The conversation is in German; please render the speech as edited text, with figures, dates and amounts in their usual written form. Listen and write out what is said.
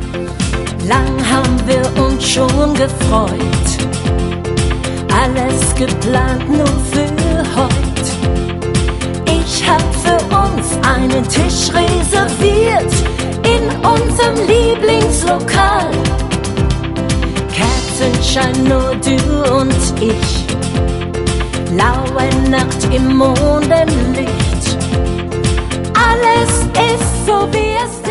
Lang haben wir uns schon gefreut, alles geplant nur für heut. Ich hab für uns einen Tisch reserviert in unserem Lieblingslokal. Kerzenschein, nur du und ich, blaue Nacht im Mondenlicht. Alles ist so, wie es ist.